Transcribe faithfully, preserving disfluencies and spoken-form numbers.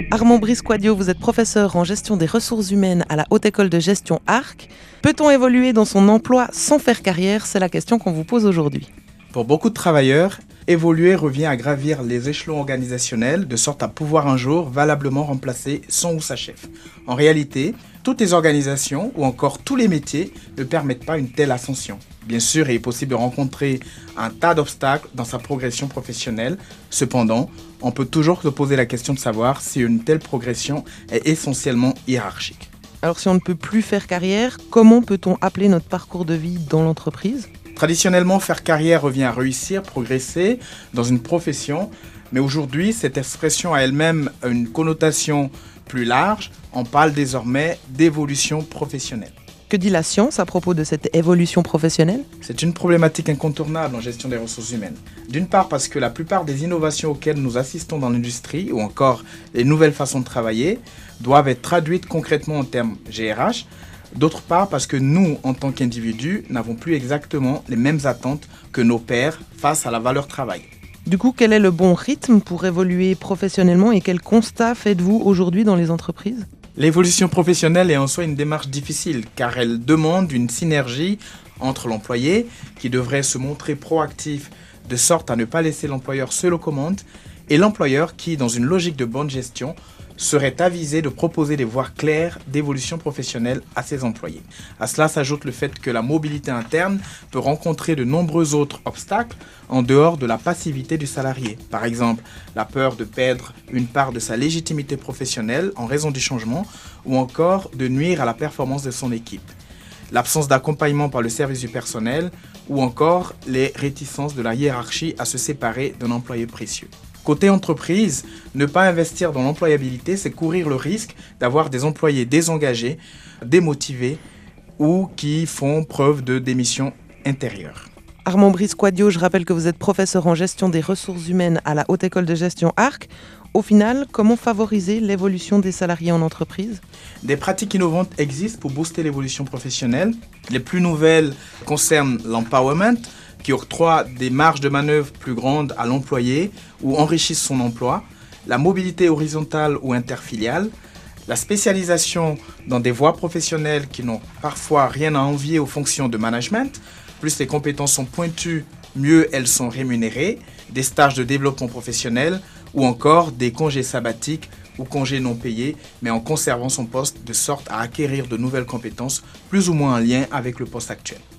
Armand Brice-Quadio, vous êtes professeur en gestion des ressources humaines à la Haute École de Gestion Arc. Peut-on évoluer dans son emploi sans faire carrière? C'est la question qu'on vous pose aujourd'hui. Pour beaucoup de travailleurs, évoluer revient à gravir les échelons organisationnels de sorte à pouvoir un jour valablement remplacer son ou sa chef. En réalité, toutes les organisations ou encore tous les métiers ne permettent pas une telle ascension. Bien sûr, il est possible de rencontrer un tas d'obstacles dans sa progression professionnelle. Cependant, on peut toujours se poser la question de savoir si une telle progression est essentiellement hiérarchique. Alors si on ne peut plus faire carrière, comment peut-on appeler notre parcours de vie dans l'entreprise? Traditionnellement, faire carrière revient à réussir, progresser dans une profession. Mais aujourd'hui, cette expression a elle-même une connotation plus large. On parle désormais d'évolution professionnelle. Que dit la science à propos de cette évolution professionnelle? C'est une problématique incontournable en gestion des ressources humaines. D'une part parce que la plupart des innovations auxquelles nous assistons dans l'industrie ou encore les nouvelles façons de travailler doivent être traduites concrètement en termes G R H. D'autre part parce que nous, en tant qu'individus, n'avons plus exactement les mêmes attentes que nos pairs face à la valeur travail. Du coup, quel est le bon rythme pour évoluer professionnellement et quel constat faites-vous aujourd'hui dans les entreprises? L'évolution professionnelle est en soi une démarche difficile car elle demande une synergie entre l'employé qui devrait se montrer proactif de sorte à ne pas laisser l'employeur seul aux commandes et l'employeur qui, dans une logique de bonne gestion, serait avisé de proposer des voies claires d'évolution professionnelle à ses employés. À cela s'ajoute le fait que la mobilité interne peut rencontrer de nombreux autres obstacles en dehors de la passivité du salarié. Par exemple, la peur de perdre une part de sa légitimité professionnelle en raison du changement ou encore de nuire à la performance de son équipe. L'absence d'accompagnement par le service du personnel ou encore les réticences de la hiérarchie à se séparer d'un employé précieux. Côté entreprise, ne pas investir dans l'employabilité, c'est courir le risque d'avoir des employés désengagés, démotivés ou qui font preuve de démission intérieure. Armand Brice-Quadio, je rappelle que vous êtes professeur en gestion des ressources humaines à la Haute École de Gestion Arc. Au final, comment favoriser l'évolution des salariés en entreprise? Des pratiques innovantes existent pour booster l'évolution professionnelle. Les plus nouvelles concernent l'empowerment, qui octroie des marges de manœuvre plus grandes à l'employé ou enrichissent son emploi, la mobilité horizontale ou interfiliale, la spécialisation dans des voies professionnelles qui n'ont parfois rien à envier aux fonctions de management. Plus les compétences sont pointues, mieux elles sont rémunérées, des stages de développement professionnel ou encore des congés sabbatiques ou congés non payés, mais en conservant son poste de sorte à acquérir de nouvelles compétences plus ou moins en lien avec le poste actuel.